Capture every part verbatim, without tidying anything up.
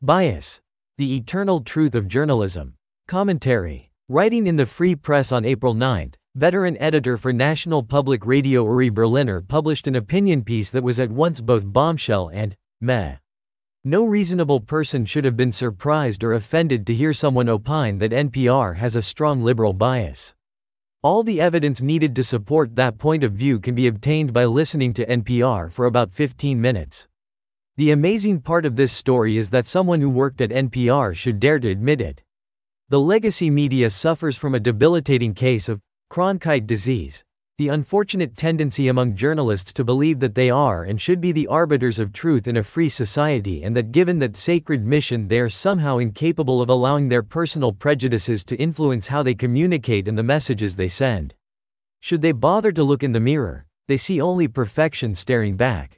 Bias. The Eternal Truth of Journalism. Commentary. Writing in the Free Press on April ninth, veteran editor for National Public Radio Uri Berliner published an opinion piece that was at once both bombshell and meh. No reasonable person should have been surprised or offended to hear someone opine that N P R has a strong liberal bias. All the evidence needed to support that point of view can be obtained by listening to N P R for about fifteen minutes. The amazing part of this story is that someone who worked at N P R should dare to admit it. The legacy media suffers from a debilitating case of Cronkite disease, the unfortunate tendency among journalists to believe that they are and should be the arbiters of truth in a free society, and that given that sacred mission they are somehow incapable of allowing their personal prejudices to influence how they communicate and the messages they send. Should they bother to look in the mirror, they see only perfection staring back.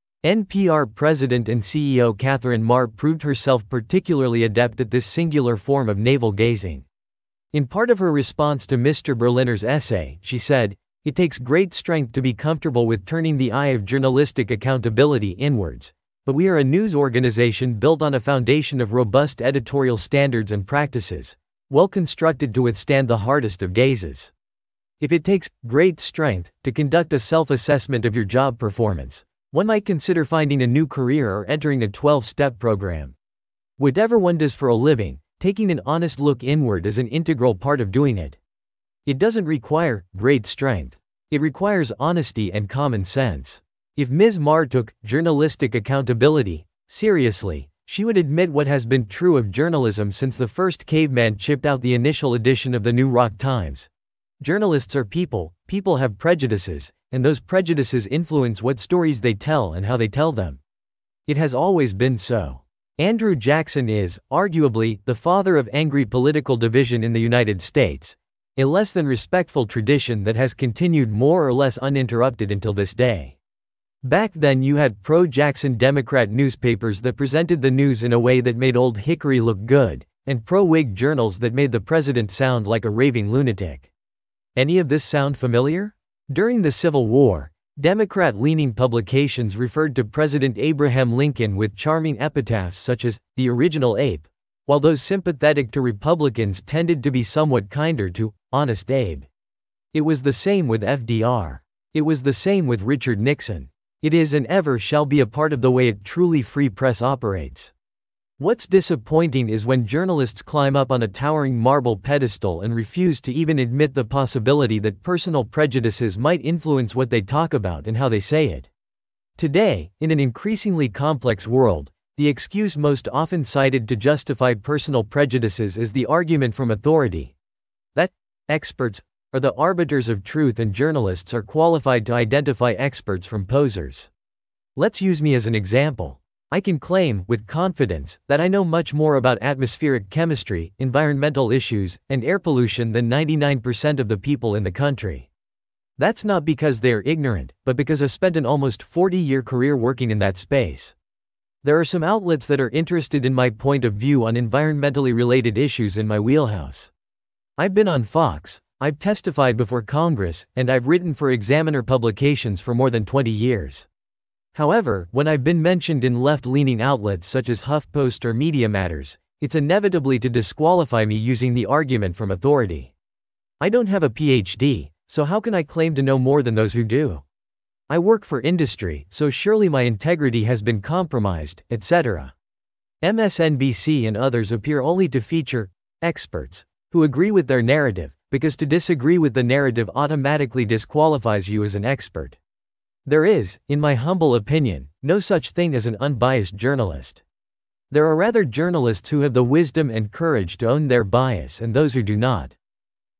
N P R President and C E O Catherine Marr proved herself particularly adept at this singular form of navel-gazing. In part of her response to Mister Berliner's essay, she said, "It takes great strength to be comfortable with turning the eye of journalistic accountability inwards, but we are a news organization built on a foundation of robust editorial standards and practices, well constructed to withstand the hardest of gazes. If it takes great strength to conduct a self-assessment of your job performance, one might consider finding a new career or entering a twelve-step program. Whatever one does for a living, taking an honest look inward is an integral part of doing it. It doesn't require great strength. It requires honesty and common sense. If Miz Marr took journalistic accountability seriously, she would admit what has been true of journalism since the first caveman chipped out the initial edition of the New York Times. Journalists are people, people have prejudices, and those prejudices influence what stories they tell and how they tell them. It has always been so. Andrew Jackson is, arguably, the father of angry political division in the United States, a less than respectful tradition that has continued more or less uninterrupted until this day. Back then you had pro-Jackson Democrat newspapers that presented the news in a way that made Old Hickory look good, and pro-Whig journals that made the president sound like a raving lunatic. Any of this sound familiar? During the Civil War, Democrat-leaning publications referred to President Abraham Lincoln with charming epitaphs such as, "the original ape," while those sympathetic to Republicans tended to be somewhat kinder to "Honest Abe." It was the same with F D R. It was the same with Richard Nixon. It is and ever shall be a part of the way a truly free press operates. What's disappointing is when journalists climb up on a towering marble pedestal and refuse to even admit the possibility that personal prejudices might influence what they talk about and how they say it. Today, in an increasingly complex world, the excuse most often cited to justify personal prejudices is the argument from authority that experts are the arbiters of truth and journalists are qualified to identify experts from posers. Let's use me as an example. I can claim, with confidence, that I know much more about atmospheric chemistry, environmental issues, and air pollution than ninety-nine percent of the people in the country. That's not because they are ignorant, but because I've spent an almost forty-year career working in that space. There are some outlets that are interested in my point of view on environmentally related issues in my wheelhouse. I've been on Fox, I've testified before Congress, and I've written for Examiner publications for more than twenty years. However, when I've been mentioned in left-leaning outlets such as HuffPost or Media Matters, it's inevitably to disqualify me using the argument from authority. I don't have a P H D, so how can I claim to know more than those who do? I work for industry, so surely my integrity has been compromised, et cetera. M S N B C and others appear only to feature experts who agree with their narrative, because to disagree with the narrative automatically disqualifies you as an expert. There is, in my humble opinion, no such thing as an unbiased journalist. There are rather journalists who have the wisdom and courage to own their bias and those who do not.